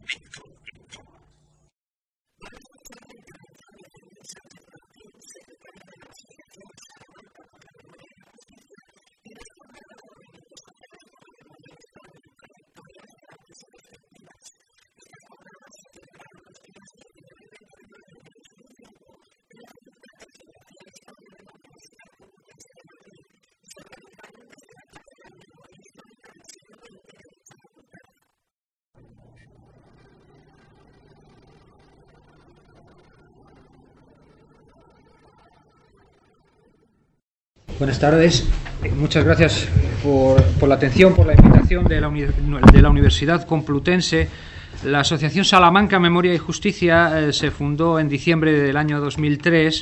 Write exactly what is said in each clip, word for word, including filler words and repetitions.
Buenas tardes, muchas gracias por, por la atención, por la invitación de la, uni de la Universidad Complutense. La Asociación Salamanca Memoria y Justicia eh, se fundó en diciembre del año dos mil tres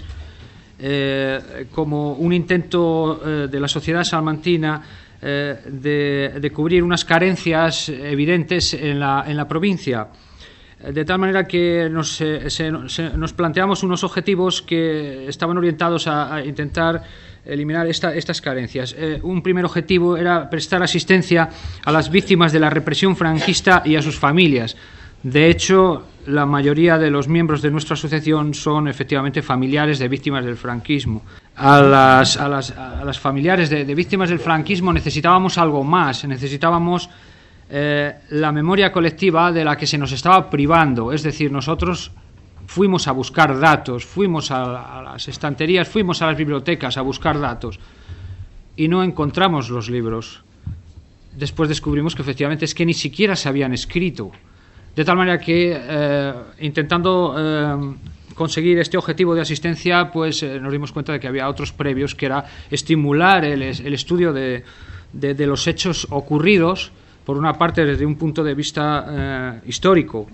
eh, como un intento eh, de la sociedad salmantina eh, de, de cubrir unas carencias evidentes en la, en la provincia. De tal manera que nos, eh, se, se, nos planteamos unos objetivos que estaban orientados a, a intentar eliminar esta, estas carencias. Eh, un primer objetivo era prestar asistencia a las víctimas de la represión franquista y a sus familias. De hecho, la mayoría de los miembros de nuestra asociación son efectivamente familiares de víctimas del franquismo. A las, a las, a las familiares de, de víctimas del franquismo necesitábamos algo más, necesitábamos eh, la memoria colectiva de la que se nos estaba privando, es decir, nosotros fuimos a buscar datos, fuimos a, a las estanterías, fuimos a las bibliotecas a buscar datos y no encontramos los libros. Después descubrimos que efectivamente es que ni siquiera se habían escrito. De tal manera que eh, intentando eh, conseguir este objetivo de asistencia, pues eh, nos dimos cuenta de que había otros previos, que era estimular el, el estudio de, de, de los hechos ocurridos, por una parte desde un punto de vista eh, histórico.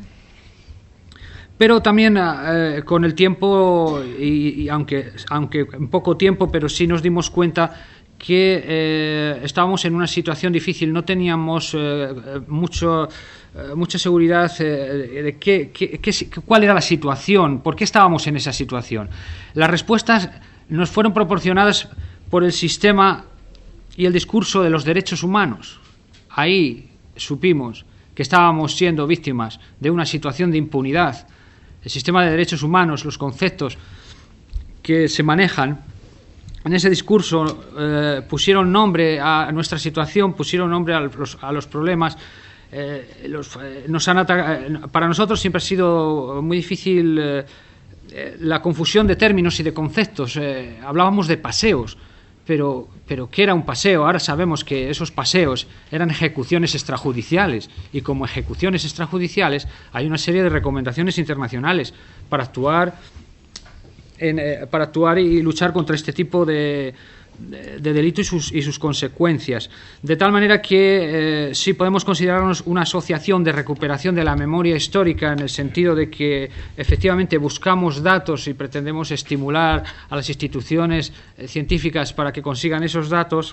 Pero también eh, con el tiempo, y, y aunque, aunque en poco tiempo, pero sí nos dimos cuenta que eh, estábamos en una situación difícil, no teníamos eh, mucho, eh, mucha seguridad eh, de qué, qué, qué, cuál era la situación, por qué estábamos en esa situación. Las respuestas nos fueron proporcionadas por el sistema y el discurso de los derechos humanos. Ahí supimos que estábamos siendo víctimas de una situación de impunidad. El sistema de derechos humanos, los conceptos que se manejan en ese discurso eh, pusieron nombre a nuestra situación, pusieron nombre a los, a los problemas. Eh, los, eh, nos han para nosotros siempre ha sido muy difícil eh, eh, la confusión de términos y de conceptos. Eh, hablábamos de paseos, pero, pero ¿qué era un paseo? Ahora sabemos que esos paseos eran ejecuciones extrajudiciales, y como ejecuciones extrajudiciales hay una serie de recomendaciones internacionales para actuar En, eh, para actuar y luchar contra este tipo de, de, de delito y sus, y sus consecuencias. De tal manera que eh, sí podemos considerarnos una asociación de recuperación de la memoria histórica, en el sentido de que efectivamente buscamos datos y pretendemos estimular a las instituciones eh, científicas para que consigan esos datos,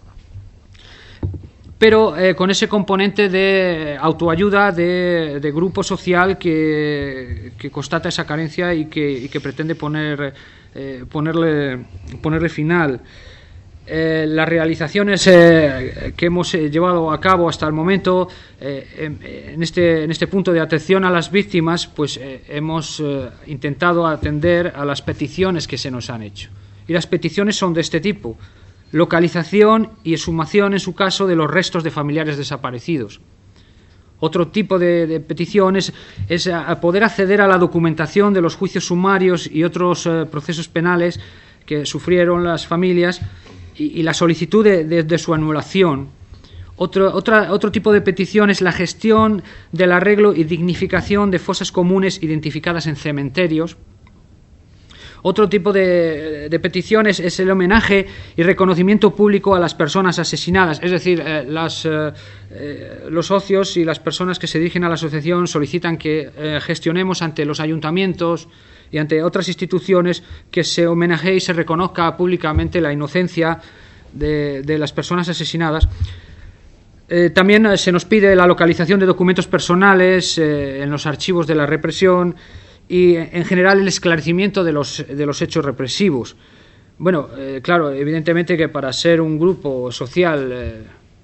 pero eh, con ese componente de autoayuda, de, de grupo social que, que constata esa carencia y que, y que pretende poner, eh, ponerle, ponerle final. Eh, las realizaciones eh, que hemos eh, llevado a cabo hasta el momento eh, en, en, este, en este punto de atención a las víctimas, pues eh, hemos eh, intentado atender a las peticiones que se nos han hecho. Y las peticiones son de este tipo: localización y exhumación, en su caso, de los restos de familiares desaparecidos. Otro tipo de, de peticiones es a poder acceder a la documentación de los juicios sumarios y otros eh, procesos penales que sufrieron las familias, y, y la solicitud de, de, de su anulación. Otro, otra, otro tipo de petición es la gestión del arreglo y dignificación de fosas comunes identificadas en cementerios. Otro tipo de, de peticiones es el homenaje y reconocimiento público a las personas asesinadas, es decir, eh, las, eh, eh, los socios y las personas que se dirigen a la asociación solicitan que eh, gestionemos ante los ayuntamientos y ante otras instituciones que se homenajee y se reconozca públicamente la inocencia de, de las personas asesinadas. Eh, también eh, se nos pide la localización de documentos personales eh, en los archivos de la represión, y en general el esclarecimiento de los, de los hechos represivos. Bueno, eh, claro, evidentemente que para ser un grupo social eh,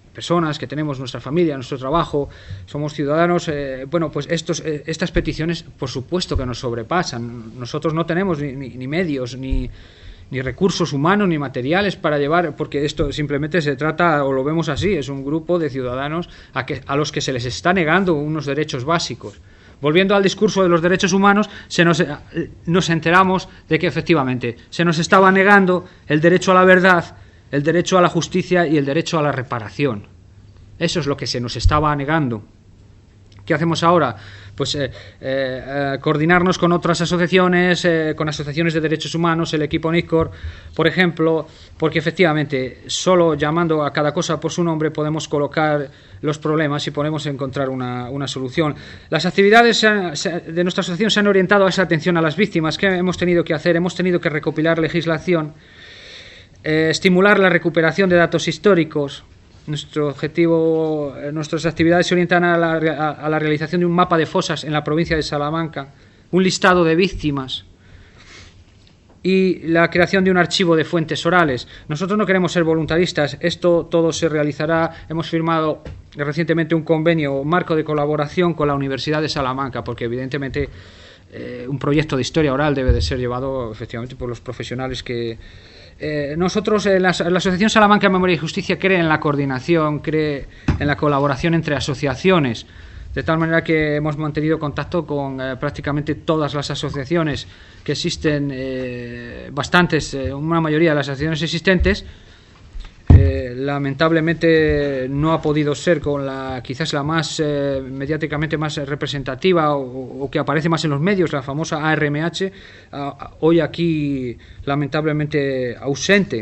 personas que tenemos nuestra familia, nuestro trabajo, somos ciudadanos, eh, bueno, pues estos, eh, estas peticiones por supuesto que nos sobrepasan. Nosotros no tenemos ni, ni, ni medios, ni, ni recursos humanos, ni materiales para llevar, porque esto simplemente se trata, o lo vemos así, es un grupo de ciudadanos a, que, a los que se les está negando unos derechos básicos. Volviendo al discurso de los derechos humanos, se nos, nos enteramos de que efectivamente se nos estaba negando el derecho a la verdad, el derecho a la justicia y el derecho a la reparación. Eso es lo que se nos estaba negando. ¿Qué hacemos ahora? Pues eh, eh, coordinarnos con otras asociaciones, eh, con asociaciones de derechos humanos, el equipo NICOR, por ejemplo, porque efectivamente solo llamando a cada cosa por su nombre podemos colocar los problemas y podemos encontrar una, una solución. Las actividades se han, se, de nuestra asociación se han orientado a esa atención a las víctimas. ¿Qué hemos tenido que hacer? Hemos tenido que recopilar legislación, eh, estimular la recuperación de datos históricos. Nuestro objetivo, nuestras actividades se orientan a la, a, a la realización de un mapa de fosas en la provincia de Salamanca, un listado de víctimas y la creación de un archivo de fuentes orales. Nosotros no queremos ser voluntaristas, esto todo se realizará. Hemos firmado recientemente un convenio marco de colaboración con la Universidad de Salamanca, porque evidentemente eh, un proyecto de historia oral debe de ser llevado efectivamente por los profesionales que... Eh, nosotros, eh, la, la Asociación Salamanca Memoria y Justicia cree en la coordinación, cree en la colaboración entre asociaciones, de tal manera que hemos mantenido contacto con eh, prácticamente todas las asociaciones que existen, eh, bastantes, eh, una mayoría de las asociaciones existentes. Eh, lamentablemente no ha podido ser con la quizás la más eh, mediáticamente más representativa o, o que aparece más en los medios, la famosa A R M H, a, hoy aquí lamentablemente ausente.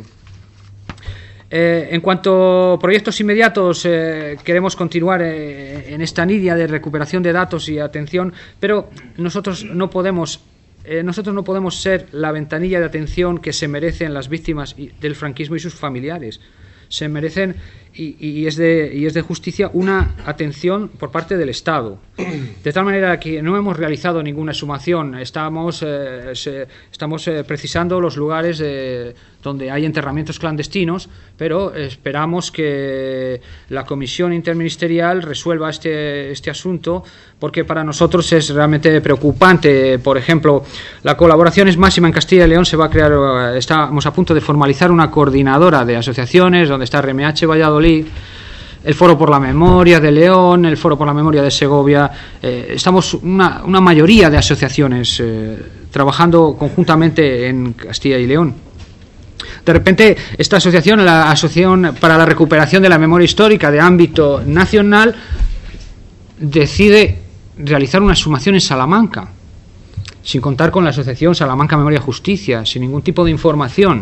Eh, en cuanto a proyectos inmediatos, eh, queremos continuar eh, en esta línea de recuperación de datos y atención, pero nosotros no podemos eh, nosotros no podemos ser la ventanilla de atención que se merecen las víctimas del franquismo y sus familiares. Se merecen, y, y, es de, y es de justicia, una atención por parte del Estado. De tal manera que no hemos realizado ninguna exhumación, estamos, eh, se, estamos eh, precisando los lugares eh, donde hay enterramientos clandestinos, pero esperamos que la comisión interministerial resuelva este, este asunto, porque para nosotros es realmente preocupante. Por ejemplo, la colaboración es máxima en Castilla y León. Se va a crear, estamos a punto de formalizar una coordinadora de asociaciones donde está R M H Valladolid, el Foro por la Memoria de León, el Foro por la Memoria de Segovia. Eh, estamos una, una mayoría de asociaciones eh, trabajando conjuntamente en Castilla y León. De repente, esta asociación, la Asociación para la Recuperación de la Memoria Histórica de ámbito nacional, decide realizar una exhumación en Salamanca, sin contar con la Asociación Salamanca Memoria y Justicia, sin ningún tipo de información,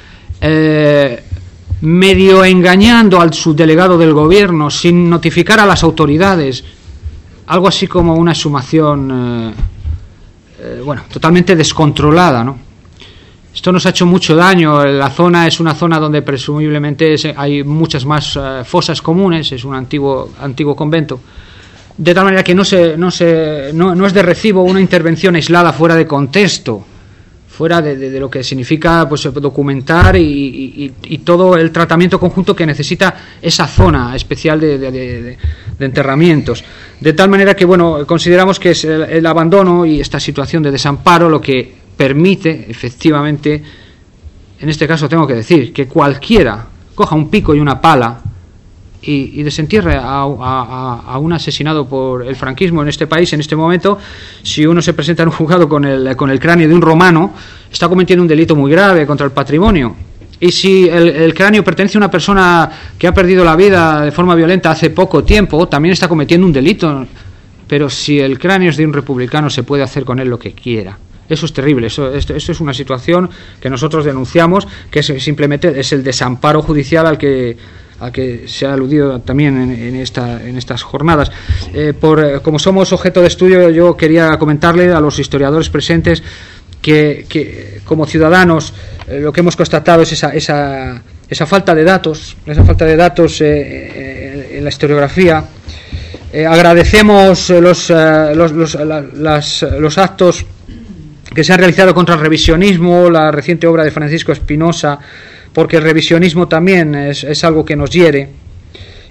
eh, medio engañando al subdelegado del gobierno, sin notificar a las autoridades, algo así como una exhumación, eh, eh, bueno, totalmente descontrolada, ¿no? Esto nos ha hecho mucho daño. La zona es una zona donde presumiblemente hay muchas más uh, fosas comunes, es un antiguo antiguo convento, de tal manera que no se no se no, no es de recibo una intervención aislada fuera de contexto, fuera de, de, de lo que significa pues documentar y, y, y todo el tratamiento conjunto que necesita esa zona especial de, de, de, de enterramientos. De tal manera que bueno, consideramos que es el, el abandono y esta situación de desamparo lo que permite, efectivamente, en este caso tengo que decir, que cualquiera coja un pico y una pala y, y desentierre a, a, a un asesinado por el franquismo en este país, en este momento. Si uno se presenta en un juzgado con el, con el cráneo de un romano, está cometiendo un delito muy grave contra el patrimonio. Y si el, el cráneo pertenece a una persona que ha perdido la vida de forma violenta hace poco tiempo, también está cometiendo un delito. Pero si el cráneo es de un republicano, se puede hacer con él lo que quiera. Eso es terrible, eso, esto, esto es una situación que nosotros denunciamos, que es, simplemente es el desamparo judicial al que, al que se ha aludido también en, en, esta, en estas jornadas. Eh, por, como somos objeto de estudio, yo quería comentarle a los historiadores presentes que, que como ciudadanos eh, lo que hemos constatado es esa, esa, esa falta de datos, esa falta de datos eh, eh, en la historiografía. Eh, agradecemos los, eh, los, los, la, las, los actos que se han realizado contra el revisionismo, la reciente obra de Francisco Espinosa, porque el revisionismo también es, es algo que nos hiere.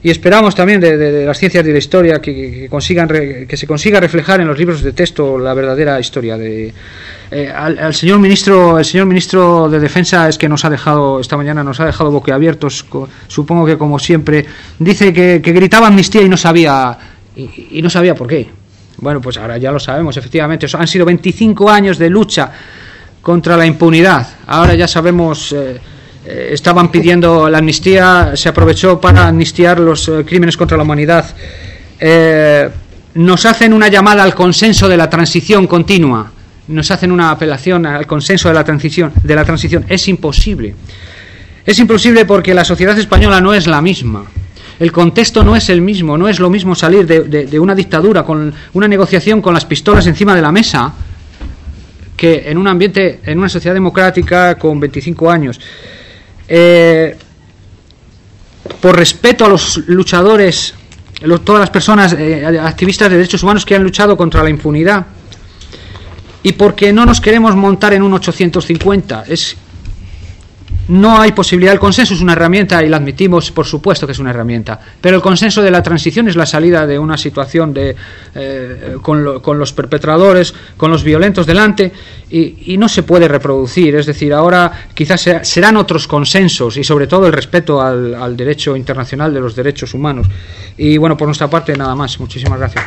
y esperamos también de, de, de las ciencias de la historia que, que, consigan re, que se consiga reflejar en los libros de texto la verdadera historia. De, eh, al, al señor ministro, el señor ministro de Defensa es que nos ha dejado esta mañana nos ha dejado boquiabiertos, supongo que como siempre. Dice que, que gritaba amnistía y no sabía y, y no sabía por qué. Bueno, pues ahora ya lo sabemos, efectivamente. Han sido veinticinco años de lucha contra la impunidad. Ahora ya sabemos. Eh, Eh, estaban pidiendo la amnistía, se aprovechó para amnistiar los eh, crímenes contra la humanidad. Eh, nos hacen una llamada al consenso de la transición continua, nos hacen una apelación al consenso de la transición, de la transición. Es imposible. Es imposible porque la sociedad española no es la misma. El contexto no es el mismo, no es lo mismo salir de, de, de una dictadura con una negociación con las pistolas encima de la mesa que en un ambiente, en una sociedad democrática con veinticinco años. Eh, por respeto a los luchadores, los, todas las personas eh, activistas de derechos humanos que han luchado contra la impunidad, y porque no nos queremos montar en un ochocientos cincuenta. Es, no hay posibilidad. El consenso es una herramienta y la admitimos, por supuesto que es una herramienta, pero el consenso de la transición es la salida de una situación de eh, con, lo, con los perpetradores, con los violentos delante, y, y no se puede reproducir. Es decir, ahora quizás sea, serán otros consensos y sobre todo el respeto al, al derecho internacional de los derechos humanos. Y bueno, por nuestra parte nada más. Muchísimas gracias.